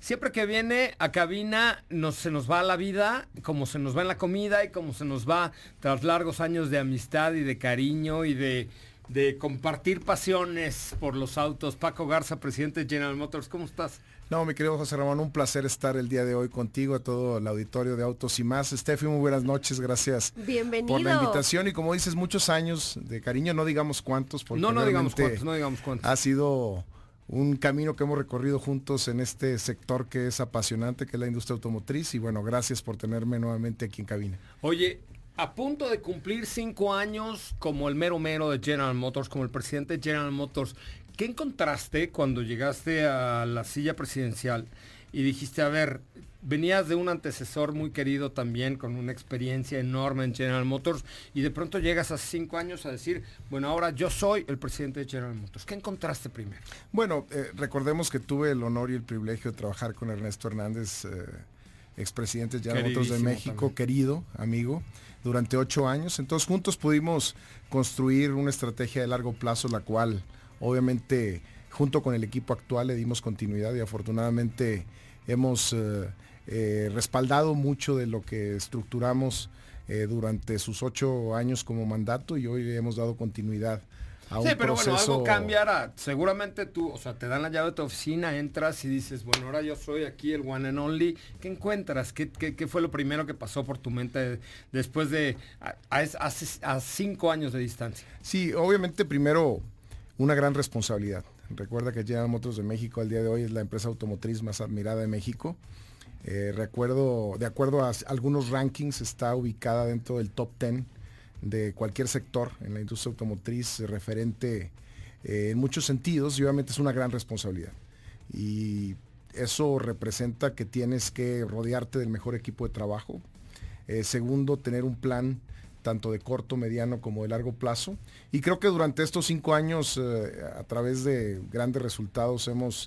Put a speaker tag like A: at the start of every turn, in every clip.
A: Siempre que viene a cabina se nos va la vida, como se nos va en la comida y como se nos va tras largos años de amistad y de cariño y de compartir pasiones por los autos. Paco Garza, presidente de General Motors, ¿cómo estás?
B: No, mi querido José Ramón, un placer estar el día de hoy contigo, a todo el auditorio de Autos y Más. Steffi, muy buenas noches, gracias.
C: Bienvenido.
B: Por la invitación y como dices, muchos años de cariño, no digamos cuántos, porque
A: no digamos cuántos.
B: Ha sido un camino que hemos recorrido juntos en este sector que es apasionante, que es la industria automotriz, y bueno, gracias por tenerme nuevamente aquí en cabina.
A: Oye, a punto de cumplir 5 años como el mero mero de General Motors, como el presidente de General Motors, ¿qué encontraste cuando llegaste a la silla presidencial y dijiste, a ver, venías de un antecesor muy querido también, con una experiencia enorme en General Motors, y de pronto llegas a 5 años a decir, bueno, ahora yo soy el presidente de General Motors? ¿Qué encontraste primero?
B: Bueno, recordemos que tuve el honor y el privilegio de trabajar con Ernesto Hernández, expresidente de General Motors de México, también. Querido amigo, durante 8 años. Entonces juntos pudimos construir una estrategia de largo plazo, la cual obviamente junto con el equipo actual le dimos continuidad y afortunadamente hemos respaldado mucho de lo que estructuramos durante sus 8 años como mandato, y hoy hemos dado continuidad a un
A: pero
B: proceso.
A: bueno, algo cambiará. Seguramente tú, o sea, te dan la llave de tu oficina, entras y dices, bueno, ahora yo soy aquí el one and only. ¿Qué encuentras? ¿Qué fue lo primero que pasó por tu mente después de a 5 años de distancia?
B: Sí, obviamente primero una gran responsabilidad. Recuerda que General Motors de México al día de hoy es la empresa automotriz más admirada de México. Recuerdo, de acuerdo a algunos rankings, está ubicada dentro del top 10 de cualquier sector en la industria automotriz, referente en muchos sentidos, y obviamente es una gran responsabilidad. Y eso representa que tienes que rodearte del mejor equipo de trabajo. Segundo, tener un plan tanto de corto, mediano como de largo plazo. Y creo que durante estos 5 años, a través de grandes resultados, hemos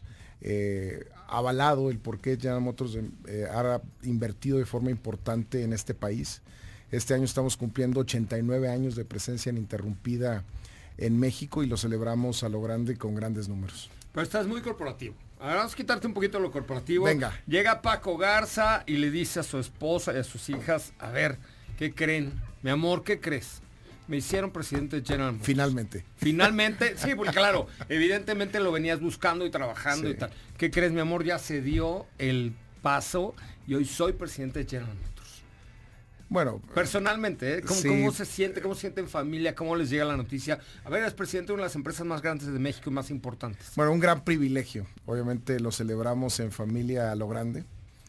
B: avalado el por qué General Motors ha invertido de forma importante en este país. Este año estamos cumpliendo 89 años de presencia ininterrumpida en México y lo celebramos a lo grande con grandes números.
A: Pero estás muy corporativo. Ahora vamos a quitarte un poquito lo corporativo.
B: Venga.
A: Llega Paco Garza y le dice a su esposa y a sus hijas, a ver, ¿qué creen? Mi amor, ¿qué crees? Me hicieron presidente de General Motors. Finalmente, sí, porque claro, evidentemente lo venías buscando y trabajando, sí, y tal. ¿Qué crees, mi amor? Ya se dio el paso y hoy soy presidente de General Motors.
B: Bueno,
A: personalmente,
B: sí.
A: ¿Cómo se siente? ¿Cómo se siente en familia? ¿Cómo les llega la noticia? A ver, eres presidente de una de las empresas más grandes de México y más importantes.
B: Bueno, un gran privilegio. Obviamente lo celebramos en familia a lo grande.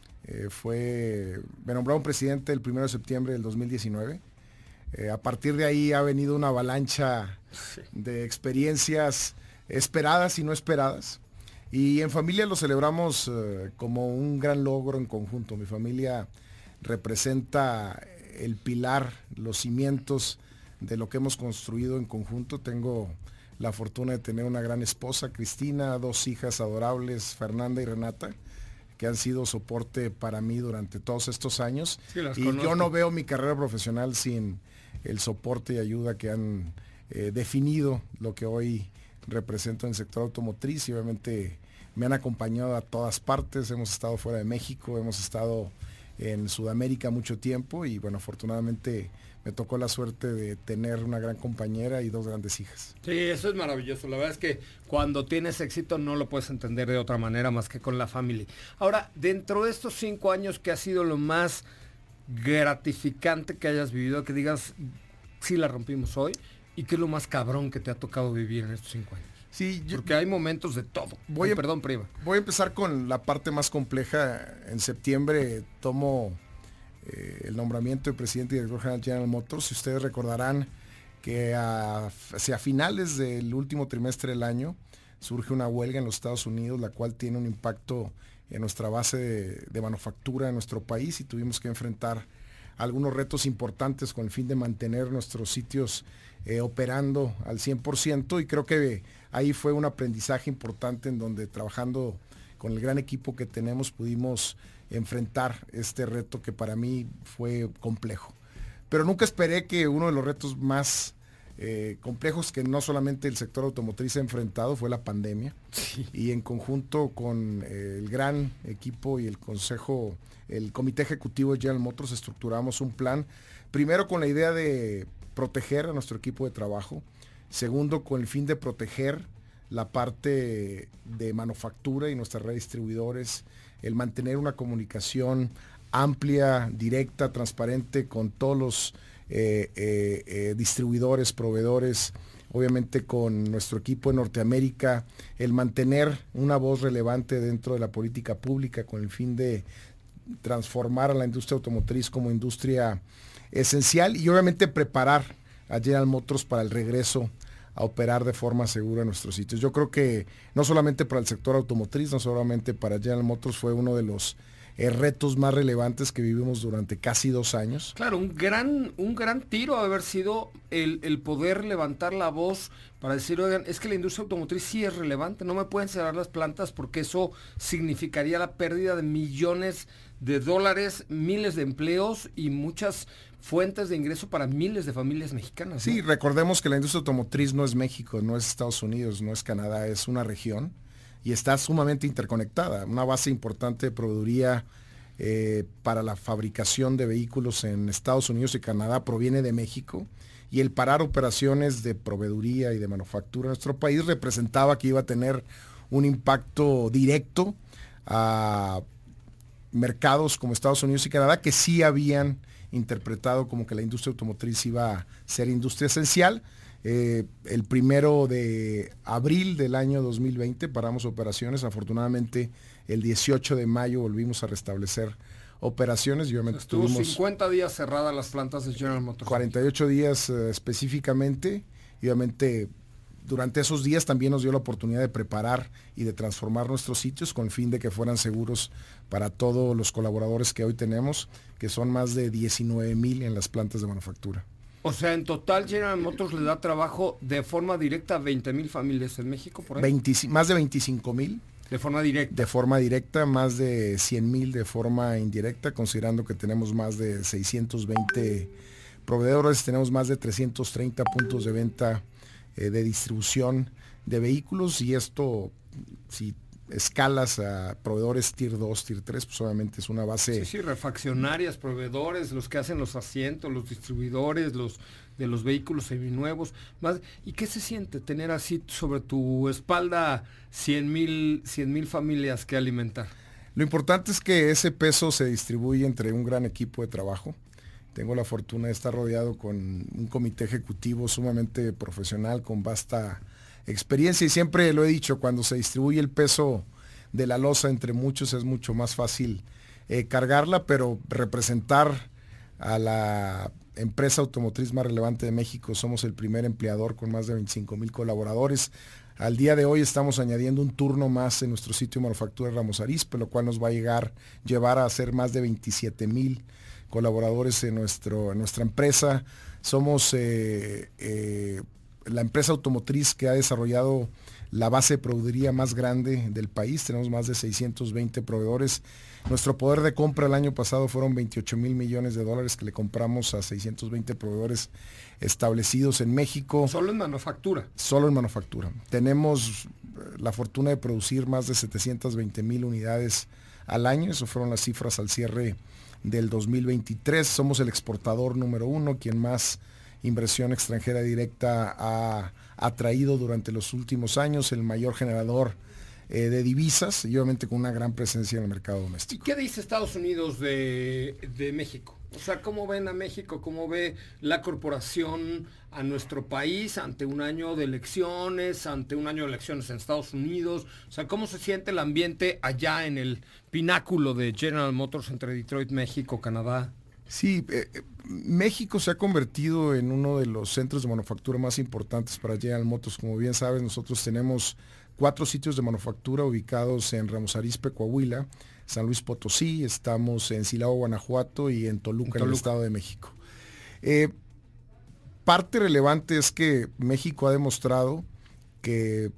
B: Me nombraron presidente el 1 de septiembre del 2019. A partir de ahí ha venido una avalancha de experiencias esperadas y no esperadas. Y en familia lo celebramos como un gran logro en conjunto. Mi familia representa el pilar, los cimientos de lo que hemos construido en conjunto. Tengo la fortuna de tener una gran esposa, Cristina, 2 hijas adorables, Fernanda y Renata, que han sido soporte para mí durante todos estos años.
A: Sí,
B: y conozco. Yo no veo mi carrera profesional sin el soporte y ayuda que han definido lo que hoy represento en el sector automotriz, y obviamente me han acompañado a todas partes. Hemos estado fuera de México, hemos estado en Sudamérica mucho tiempo, y bueno, afortunadamente me tocó la suerte de tener una gran compañera y 2 grandes hijas.
A: Sí, eso es maravilloso. La verdad es que cuando tienes éxito no lo puedes entender de otra manera más que con la familia. Ahora, dentro de estos 5 años, ¿qué ha sido lo más gratificante que hayas vivido? Que digas, sí la rompimos hoy, y qué es lo más cabrón que te ha tocado vivir en estos 5 años.
B: Sí,
A: porque hay momentos de todo. Perdón, Priva.
B: Voy a empezar con la parte más compleja. En septiembre tomo el nombramiento de presidente y director general de General Motors. Y ustedes recordarán que hacia finales del último trimestre del año surge una huelga en los Estados Unidos, la cual tiene un impacto en nuestra base de manufactura en nuestro país, y tuvimos que enfrentar algunos retos importantes con el fin de mantener nuestros sitios operando al 100%, y creo que ahí fue un aprendizaje importante en donde, trabajando con el gran equipo que tenemos, pudimos enfrentar este reto que para mí fue complejo. Pero nunca esperé que uno de los retos más complejos que no solamente el sector automotriz ha enfrentado, fue la pandemia.
A: Sí.
B: Y en conjunto con el gran equipo y el comité ejecutivo de General Motors estructuramos un plan, primero con la idea de proteger a nuestro equipo de trabajo, segundo con el fin de proteger la parte de manufactura y nuestra red de distribuidores, el mantener una comunicación amplia, directa, transparente con todos los distribuidores, proveedores, obviamente con nuestro equipo en Norteamérica, el mantener una voz relevante dentro de la política pública con el fin de transformar a la industria automotriz como industria esencial y obviamente preparar a General Motors para el regreso a operar de forma segura en nuestros sitios. Yo creo que no solamente para el sector automotriz, no solamente para General Motors, fue uno de los retos más relevantes que vivimos durante casi 2 años.
A: Claro, un gran tiro haber sido el poder levantar la voz para decir, oigan, es que la industria automotriz sí es relevante, no me pueden cerrar las plantas porque eso significaría la pérdida de millones de dólares, miles de empleos y muchas fuentes de ingreso para miles de familias mexicanas.
B: Sí,
A: ¿no?
B: recordemos que la industria automotriz no es México, no es Estados Unidos, no es Canadá, es una región y está sumamente interconectada. Una base importante de proveeduría para la fabricación de vehículos en Estados Unidos y Canadá proviene de México y el parar operaciones de proveeduría y de manufactura en nuestro país representaba que iba a tener un impacto directo a mercados como Estados Unidos y Canadá que sí habían interpretado como que la industria automotriz iba a ser industria esencial. El 1 de abril del año 2020 paramos operaciones, afortunadamente el 18 de mayo volvimos a restablecer operaciones y obviamente
A: estuvo 50 días cerradas las plantas de General Motors.
B: 48 días específicamente y obviamente durante esos días también nos dio la oportunidad de preparar y de transformar nuestros sitios con el fin de que fueran seguros para todos los colaboradores que hoy tenemos, que son más de 19,000 en las plantas de manufactura.
A: O sea, en total General Motors le da trabajo de forma directa a 20,000 familias en México, por ahí.
B: Más de 25,000.
A: De forma directa.
B: De forma directa, más de 100,000 de forma indirecta, considerando que tenemos más de 620 proveedores, tenemos más de 330 puntos de venta de distribución de vehículos y esto, si escalas a proveedores Tier 2, Tier 3, pues obviamente es una base.
A: Sí, refaccionarias, proveedores, los que hacen los asientos, los distribuidores, los de los vehículos seminuevos. ¿Y qué se siente tener así sobre tu espalda 100,000 familias que alimentar?
B: Lo importante es que ese peso se distribuye entre un gran equipo de trabajo. Tengo la fortuna de estar rodeado con un comité ejecutivo sumamente profesional, con vasta experiencia y siempre lo he dicho, cuando se distribuye el peso de la losa entre muchos es mucho más fácil cargarla, pero representar a la empresa automotriz más relevante de México, somos el primer empleador con más de 25,000 colaboradores. Al día de hoy estamos añadiendo un turno más en nuestro sitio de manufactura Ramos Arizpe, lo cual nos va a llevar a ser más de 27,000 colaboradores en nuestra empresa. Somos la empresa automotriz que ha desarrollado la base de proveeduría más grande del país. Tenemos más de 620 proveedores. Nuestro poder de compra el año pasado fueron 28,000 millones de dólares que le compramos a 620 proveedores establecidos en México.
A: Solo en manufactura.
B: Solo en manufactura. Tenemos la fortuna de producir más de 720,000 unidades al año. Esas fueron las cifras al cierre del 2023. Somos el exportador número 1, quien más inversión extranjera directa ha atraído durante los últimos años, el mayor generador de divisas y obviamente con una gran presencia en el mercado doméstico.
A: ¿Y qué dice Estados Unidos de México? O sea, ¿cómo ven a México? ¿Cómo ve la corporación a nuestro país ante un año de elecciones, en Estados Unidos? O sea, ¿cómo se siente el ambiente allá en el pináculo de General Motors entre Detroit, México, Canadá?
B: Sí, México se ha convertido en uno de los centros de manufactura más importantes para General Motors. Como bien sabes, nosotros tenemos 4 sitios de manufactura ubicados en Ramos Arizpe, Coahuila, San Luis Potosí, estamos en Silao, Guanajuato y en Toluca, en el Estado de México. Parte relevante es que México ha demostrado que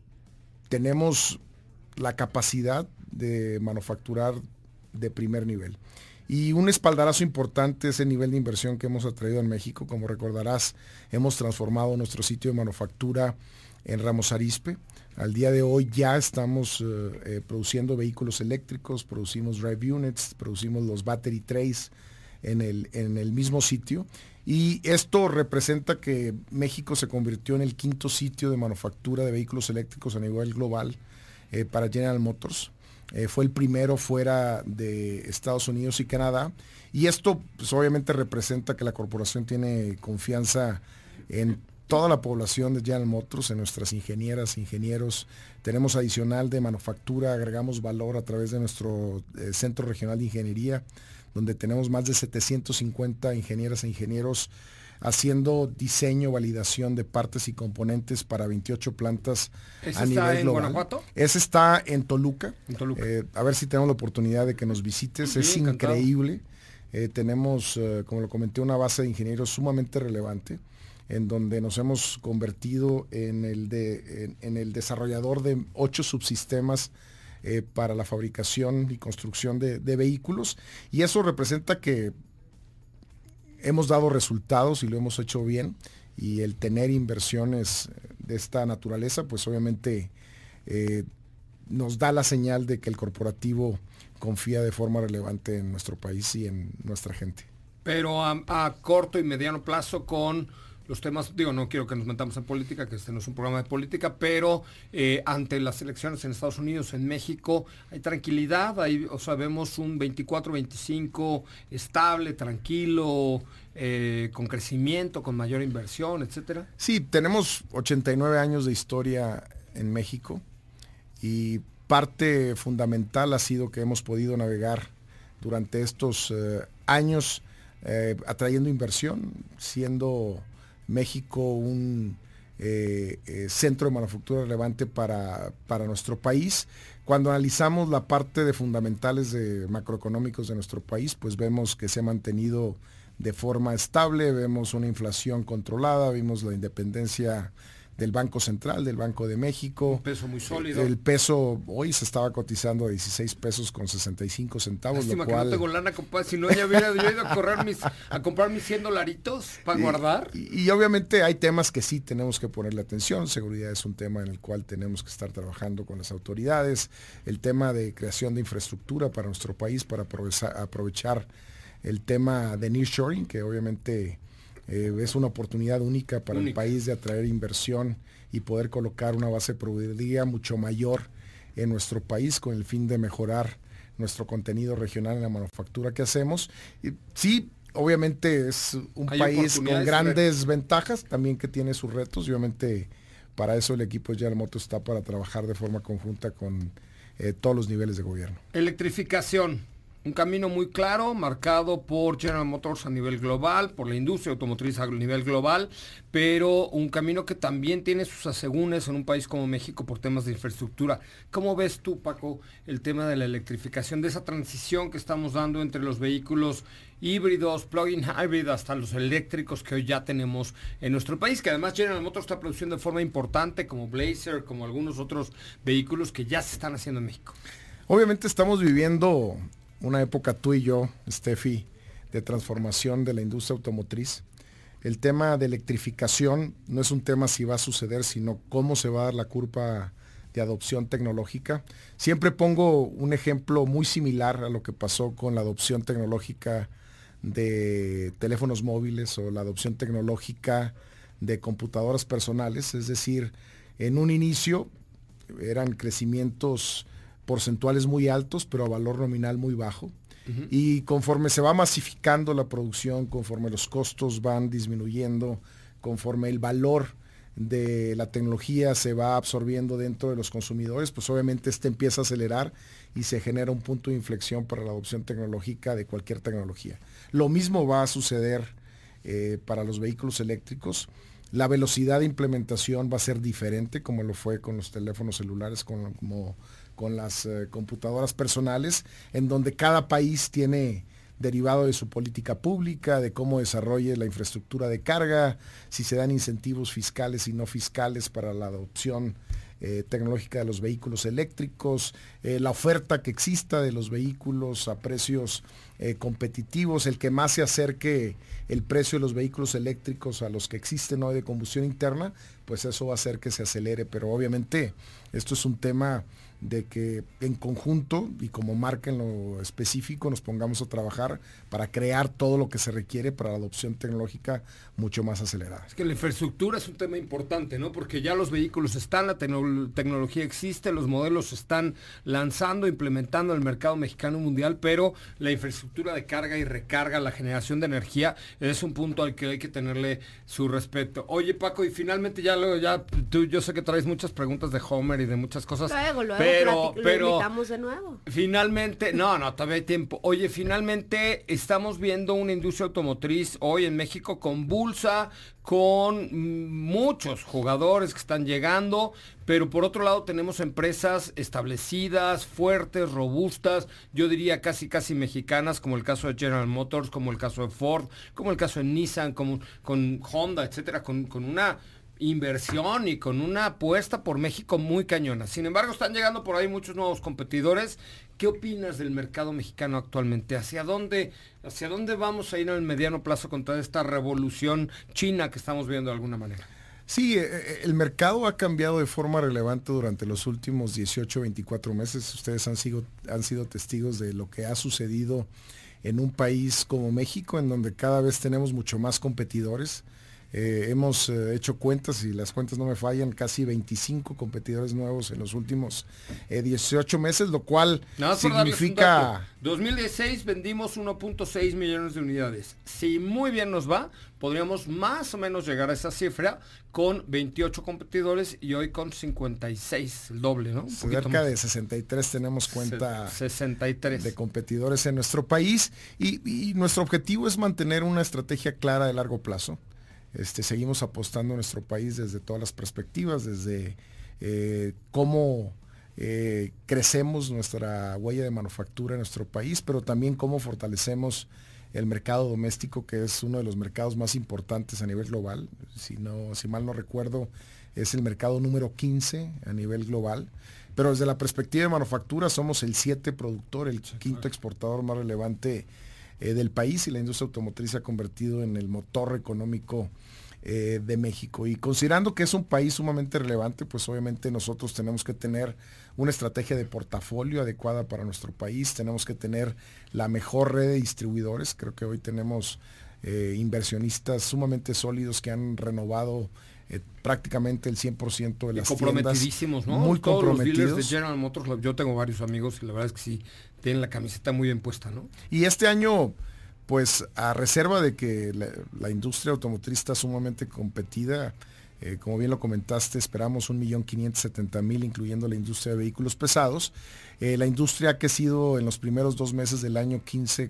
B: tenemos la capacidad de manufacturar de primer nivel. Y un espaldarazo importante es el nivel de inversión que hemos atraído en México. Como recordarás, hemos transformado nuestro sitio de manufactura en Ramos Arizpe. Al día de hoy ya estamos produciendo vehículos eléctricos, producimos drive units, producimos los battery trays en el mismo sitio. Y esto representa que México se convirtió en el quinto sitio de manufactura de vehículos eléctricos a nivel global para General Motors. Fue el primero fuera de Estados Unidos y Canadá. Y esto pues, obviamente representa que la corporación tiene confianza en toda la población de General Motors, en nuestras ingenieras, ingenieros. Tenemos adicional de manufactura, agregamos valor a través de nuestro Centro Regional de Ingeniería, donde tenemos más de 750 ingenieras e ingenieros haciendo diseño, validación de partes y componentes para 28 plantas a nivel global. ¿Ese está en Guanajuato? Ese está en Toluca. A ver si tenemos la oportunidad de que nos visites. Es increíble. Tenemos, como lo comenté, una base de ingenieros sumamente relevante, en donde nos hemos convertido en el desarrollador de 8 subsistemas para la fabricación y construcción de vehículos. Y eso representa que hemos dado resultados y lo hemos hecho bien, y el tener inversiones de esta naturaleza, pues obviamente nos da la señal de que el corporativo confía de forma relevante en nuestro país y en nuestra gente.
A: Pero a corto y mediano plazo con los temas, digo, no quiero que nos metamos en política, que este no es un programa de política, pero ante las elecciones en Estados Unidos, en México, hay tranquilidad, vemos un 24-25 estable, tranquilo, con crecimiento, con mayor inversión, etcétera.
B: Sí, tenemos 89 años de historia en México y parte fundamental ha sido que hemos podido navegar durante estos años atrayendo inversión, siendo México un centro de manufactura relevante para nuestro país. Cuando analizamos la parte de fundamentales de macroeconómicos de nuestro país, pues vemos que se ha mantenido de forma estable, vemos una inflación controlada, vimos la independencia del Banco Central, del Banco de México.
A: Un peso muy sólido.
B: El peso hoy se estaba cotizando a 16 pesos con 65 centavos.
A: Lástima lo cual... que no tengo lana, compadre. Si no, ya hubiera yo ido a comprar mis 100 dolaritos para guardar.
B: Y obviamente hay temas que sí tenemos que ponerle atención. Seguridad es un tema en el cual tenemos que estar trabajando con las autoridades. El tema de creación de infraestructura para nuestro país, para aprovechar el tema de nearshoring, que obviamente... es una oportunidad única para el país de atraer inversión y poder colocar una base productiva mucho mayor en nuestro país con el fin de mejorar nuestro contenido regional en la manufactura que hacemos. Y sí, obviamente es un país con grandes ventajas, también que tiene sus retos, y obviamente para eso el equipo de General Motors está para trabajar de forma conjunta con todos los niveles de gobierno.
A: Electrificación. Un camino muy claro, marcado por General Motors a nivel global, por la industria automotriz a nivel global, pero un camino que también tiene sus asegúnes en un país como México por temas de infraestructura. ¿Cómo ves tú, Paco, el tema de la electrificación, de esa transición que estamos dando entre los vehículos híbridos, plug-in hybrid, hasta los eléctricos que hoy ya tenemos en nuestro país, que además General Motors está produciendo de forma importante, como Blazer, como algunos otros vehículos que ya se están haciendo en México?
B: Obviamente estamos viviendo una época, tú y yo, Steffi, de transformación de la industria automotriz. El tema de electrificación no es un tema si va a suceder, sino cómo se va a dar la curva de adopción tecnológica. Siempre pongo un ejemplo muy similar a lo que pasó con la adopción tecnológica de teléfonos móviles o la adopción tecnológica de computadoras personales. Es decir, en un inicio eran crecimientos porcentuales muy altos, pero a valor nominal muy bajo. Y conforme se va masificando la producción, conforme los costos van disminuyendo, conforme el valor de la tecnología se va absorbiendo dentro de los consumidores, pues obviamente empieza a acelerar y se genera un punto de inflexión para la adopción tecnológica de cualquier tecnología. Lo mismo va a suceder para los vehículos eléctricos. La velocidad de implementación va a ser diferente, como lo fue con los teléfonos celulares, como con las computadoras personales, en donde cada país tiene derivado de su política pública, de cómo desarrolle la infraestructura de carga, si se dan incentivos fiscales y no fiscales para la adopción tecnológica de los vehículos eléctricos, la oferta que exista de los vehículos a precios competitivos, el que más se acerque el precio de los vehículos eléctricos a los que existen hoy de combustión interna, pues eso va a hacer que se acelere, pero obviamente esto es un tema de que en conjunto y como marca en lo específico nos pongamos a trabajar para crear todo lo que se requiere para la adopción tecnológica mucho más acelerada.
A: Es que la infraestructura es un tema importante, ¿no? Porque ya los vehículos están, la tecnología existe, los modelos se están lanzando, implementando en el mercado mexicano y mundial, pero la infraestructura de carga y recarga, la generación de energía, es un punto al que hay que tenerle su respeto. Oye, Paco, y finalmente tú, yo sé que traes muchas preguntas de Homer y de muchas cosas.
C: Luego lo invitamos de nuevo.
A: Finalmente, no, todavía hay tiempo. Oye, finalmente estamos viendo una industria automotriz hoy en México convulsa, con muchos jugadores que están llegando, pero por otro lado tenemos empresas establecidas, fuertes, robustas, yo diría casi mexicanas, como el caso de General Motors, como el caso de Ford, como el caso de Nissan, como con Honda, etcétera, con una inversión y con una apuesta por México muy cañona. Sin embargo, están llegando por ahí muchos nuevos competidores. ¿Qué opinas del mercado mexicano actualmente? ¿Hacia dónde vamos a ir en el mediano plazo con toda esta revolución china que estamos viendo de alguna manera?
B: Sí, el mercado ha cambiado de forma relevante durante los últimos 18, 24 meses. Ustedes han sido testigos de lo que ha sucedido en un país como México, en donde cada vez tenemos mucho más competidores. Hemos hecho cuentas, y las cuentas no me fallan, casi 25 competidores nuevos en los últimos 18 meses, lo cual significa...
A: 2016 vendimos 1.6 millones de unidades. Si muy bien nos va, podríamos más o menos llegar a esa cifra con 28 competidores y hoy con 56, el doble, ¿no?
B: Cerca de 63 tenemos cuenta
A: 63
B: de competidores en nuestro país y nuestro objetivo es mantener una estrategia clara de largo plazo. Seguimos apostando en nuestro país desde todas las perspectivas, desde cómo crecemos nuestra huella de manufactura en nuestro país, pero también cómo fortalecemos el mercado doméstico, que es uno de los mercados más importantes a nivel global. Si mal no recuerdo, es el mercado número 15 a nivel global. Pero desde la perspectiva de manufactura somos el 7 productor, el quinto exportador más relevante del país, y la industria automotriz se ha convertido en el motor económico de México. Y considerando que es un país sumamente relevante, pues obviamente nosotros tenemos que tener una estrategia de portafolio adecuada para nuestro país, tenemos que tener la mejor red de distribuidores. Creo que hoy tenemos inversionistas sumamente sólidos que han renovado prácticamente el 100% de las
A: comprometidísimos,
B: tiendas,
A: ¿no?
B: muy
A: Todos
B: comprometidos.
A: Los dealers de General Motors, yo tengo varios amigos y la verdad es que sí, tienen la camiseta muy bien puesta, ¿no?
B: Y este año, pues a reserva de que la industria automotriz está sumamente competida, como bien lo comentaste, esperamos 1.570.000, incluyendo la industria de vehículos pesados. La industria ha crecido en los primeros 2 meses del año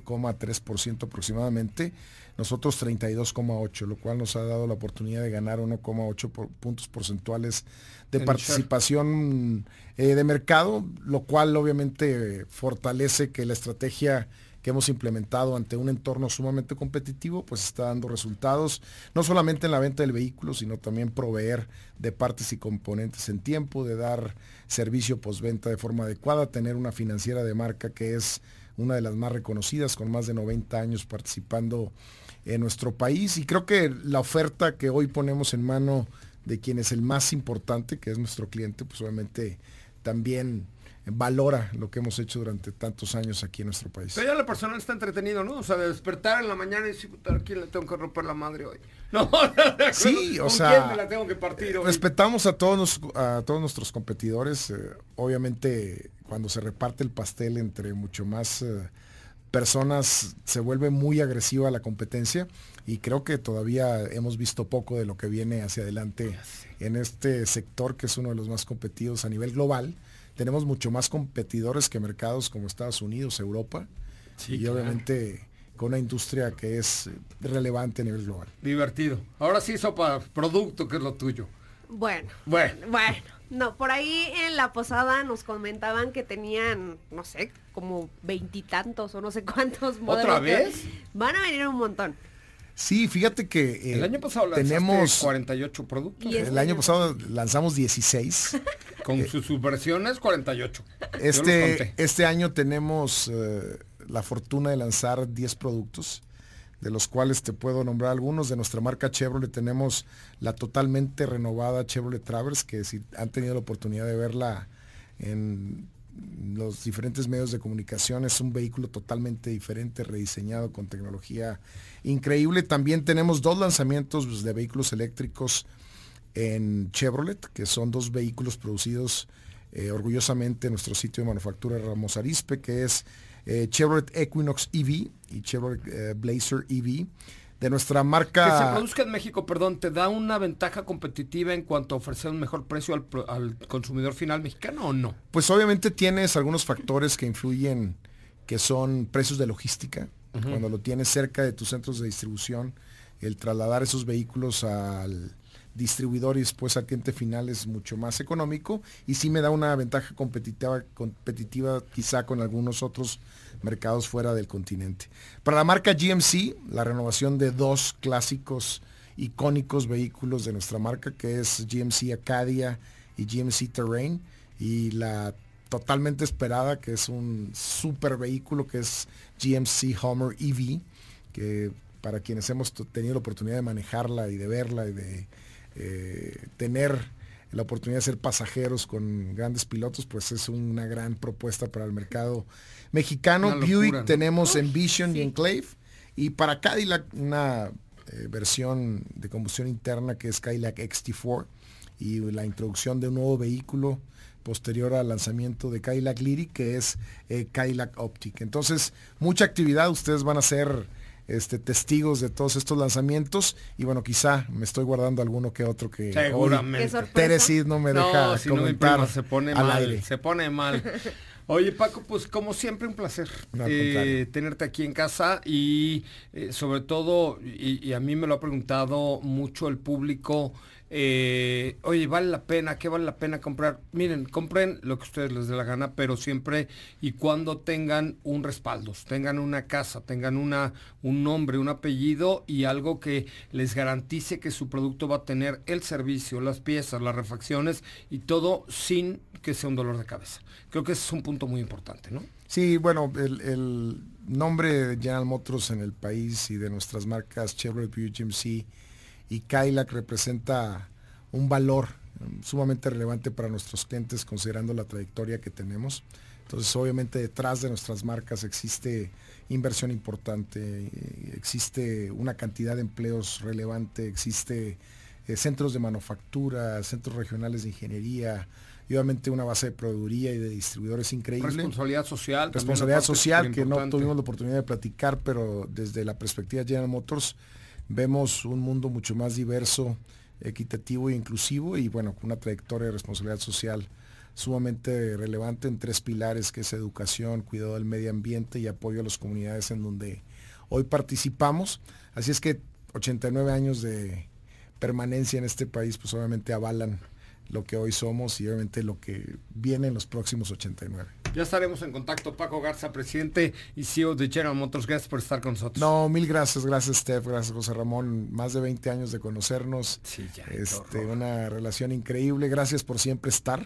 B: 15,3% aproximadamente, nosotros 32,8%, lo cual nos ha dado la oportunidad de ganar 1,8 puntos porcentuales de participación de mercado, lo cual obviamente fortalece que la estrategia que hemos implementado ante un entorno sumamente competitivo, pues está dando resultados, no solamente en la venta del vehículo, sino también proveer de partes y componentes en tiempo, de dar servicio postventa de forma adecuada, tener una financiera de marca que es una de las más reconocidas, con más de 90 años participando en nuestro país. Y creo que la oferta que hoy ponemos en mano de quien es el más importante, que es nuestro cliente, pues obviamente también valora lo que hemos hecho durante tantos años aquí en nuestro país.
A: Pero ya la persona está entretenido, ¿no? O sea, de despertar en la mañana y decir, ¿a quién le tengo que romper la madre hoy? No,
B: sí, o sea,
A: ¿con quién me la tengo que partir hoy?
B: Respetamos a todos nuestros competidores. Obviamente, cuando se reparte el pastel entre mucho más personas, se vuelve muy agresiva la competencia, y creo que todavía hemos visto poco de lo que viene hacia adelante en este sector, que es uno de los más competidos a nivel global. Tenemos mucho más competidores que mercados como Estados Unidos, Europa, sí, y claro, obviamente con una industria que es relevante a nivel global.
A: Divertido. Ahora sí, sopa, producto, que es lo tuyo.
C: Bueno. No, por ahí en la posada nos comentaban que tenían, no sé, como 20 y tantos o no sé cuántos modelos.
A: ¿Otra vez?
C: Van a venir un montón.
B: Sí, fíjate que
A: el año pasado
B: tenemos
A: 48 productos.
B: El año pasado lanzamos 16
A: Con sus subversiones 48. Yo los conté.
B: Este año tenemos la fortuna de lanzar 10 productos, de los cuales te puedo nombrar algunos. De nuestra marca Chevrolet tenemos la totalmente renovada Chevrolet Traverse, que si han tenido la oportunidad de verla en los diferentes medios de comunicación, es un vehículo totalmente diferente, rediseñado con tecnología increíble. También tenemos 2 lanzamientos de vehículos eléctricos en Chevrolet, que son 2 vehículos producidos orgullosamente en nuestro sitio de manufactura Ramos Arizpe, que es Chevrolet Equinox EV y Chevrolet Blazer EV. De nuestra marca...
A: Que se produzca en México, perdón, ¿te da una ventaja competitiva en cuanto a ofrecer un mejor precio al consumidor final mexicano o no?
B: Pues obviamente tienes algunos factores que influyen, que son precios de logística. Cuando lo tienes cerca de tus centros de distribución, el trasladar esos vehículos al distribuidor y después al cliente final es mucho más económico, y sí me da una ventaja competitiva quizá con algunos otros mercados fuera del continente. Para la marca GMC, la renovación de 2 clásicos icónicos vehículos de nuestra marca, que es GMC Acadia y GMC Terrain, y la totalmente esperada, que es un super vehículo, que es GMC Hummer EV, que para quienes hemos tenido la oportunidad de manejarla y de verla y de tener la oportunidad de ser pasajeros con grandes pilotos, pues es una gran propuesta para el mercado mexicano. Locura, Buick, ¿no? Tenemos Envision y Enclave, y para Cadillac una versión de combustión interna que es Cadillac XT4, y la introducción de un nuevo vehículo posterior al lanzamiento de Cadillac Lyric, que es Cadillac Optic. Entonces, mucha actividad, ustedes van a ser testigos de todos estos lanzamientos, y bueno, quizá me estoy guardando alguno que otro que
A: seguramente
B: Teresid no me deja
A: si
B: comentar.
A: No, se pone
B: al
A: mal,
B: aire.
A: Se pone mal. Oye, Paco, pues como siempre un placer tenerte aquí en casa, y sobre todo, y a mí me lo ha preguntado mucho el público, oye, ¿vale la pena? ¿Qué vale la pena comprar? Miren, compren lo que a ustedes les dé la gana, pero siempre y cuando tengan un respaldo, tengan una casa, tengan un nombre, un apellido y algo que les garantice que su producto va a tener el servicio, las piezas, las refacciones y todo sin que sea un dolor de cabeza. Creo que ese es un punto muy importante, ¿no?
B: Sí, bueno, el nombre de General Motors en el país y de nuestras marcas Chevrolet, Buick, GMC y Cadillac representa un valor sumamente relevante para nuestros clientes, considerando la trayectoria que tenemos. Entonces, obviamente, detrás de nuestras marcas existe inversión importante, existe una cantidad de empleos relevante, existe centros de manufactura, centros regionales de ingeniería, y obviamente una base de proveeduría y de distribuidores increíble.
A: Responsabilidad social.
B: Responsabilidad social, que no tuvimos la oportunidad de platicar, pero desde la perspectiva de General Motors vemos un mundo mucho más diverso, equitativo e inclusivo, y bueno, con una trayectoria de responsabilidad social sumamente relevante en 3 pilares, que es educación, cuidado del medio ambiente y apoyo a las comunidades en donde hoy participamos. Así es que 89 años de permanencia en este país, pues obviamente avalan lo que hoy somos y obviamente lo que viene en los próximos 89.
A: Ya estaremos en contacto. Paco Garza, presidente y CEO de General Motors, gracias por estar con nosotros.
B: No, mil gracias, Steph, gracias José Ramón, más de 20 años de conocernos,
A: sí, ya,
B: una relación increíble, gracias por siempre estar,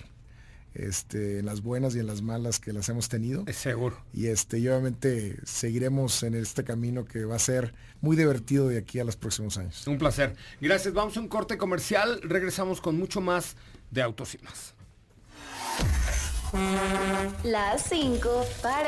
B: en las buenas y en las malas que las hemos tenido.
A: Es seguro.
B: Y obviamente seguiremos en este camino que va a ser muy divertido de aquí a los próximos años.
A: Un placer. Gracias, vamos a un corte comercial, regresamos con mucho más de Autos y Más.
D: Las 5 para...